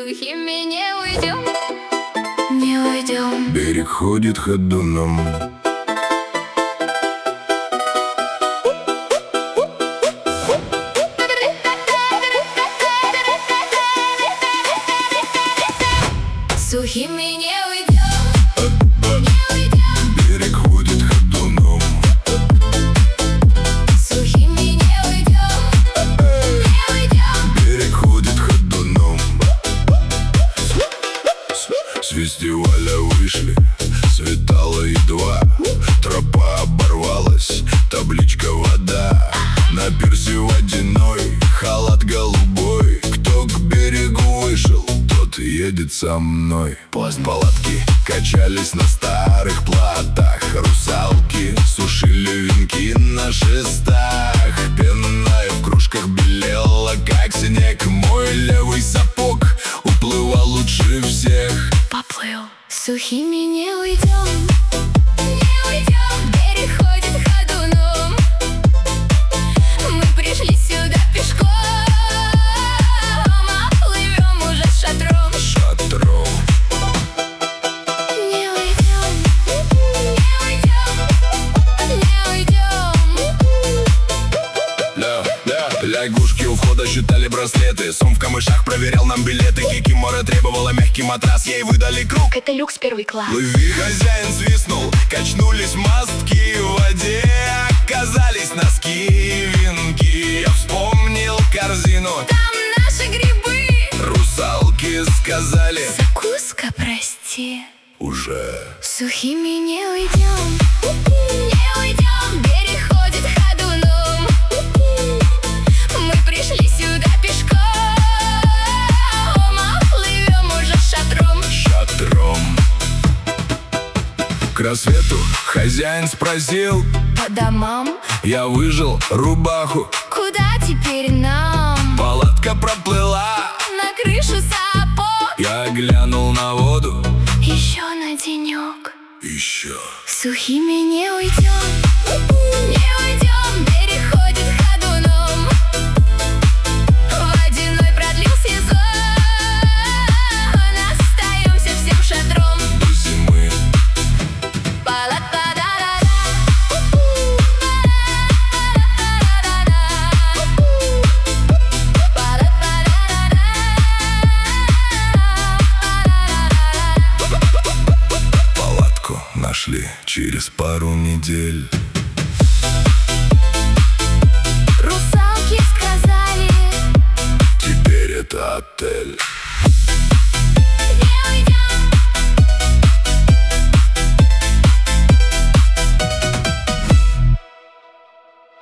Сухими не уйдем, не уйдем. Берег ходит ходуном. Сухими не уйдем, не уйдем. Берег ходит ходуном. Сухими не уйдем, не уйдем. Берег ходит ходуном. С фестиваля вышли, светало едва. Тропа оборвалась, табличка вода. На пирсе водяной, халат голубой. Кто к берегу вышел, тот едет со мной. Палатки качались на старых плотах. Русалки сушили венки на шестах. Пенная в кружках белела, как снег. Мой левый сапог уплывал лучше всех. Поплыл. Сухими не уйдем, не уйдем. Берег ходит ходуном. Мы пришли сюда пешком, а плывем уже шатром. Шатром. Не уйдем, не уйдем, не уйдем. Лягушки у входа считали браслеты. Сом в камышах проверял нам билеты. Кикимора требовала мягкий матрас, ей выдали круг. Это люкс первый класс. Плыви, хозяин свистнул, качнулись мостки. В воде оказались носки и венки. Я вспомнил корзину, Там наши грибы. русалки сказали: Закуска, прости. уже. Сухими не уйдем, не уйдем. Берег ходит ходуном. Мы пришли сюда пешком, а плывем уже шатром. Шатром. К рассвету хозяин спросил: По домам, я выжил рубаху. куда теперь нам? Палатка проплыла, На крышу сапог. я глянул на воду. Еще на денек. Еще. Сухими не уйдем, не уйдем. Берег ходит ходуном. Водяной продлил сезон. Остаемся всем шатром. До зимы. Палатку нашли через пару недель. Русалки сказали: Теперь это отель.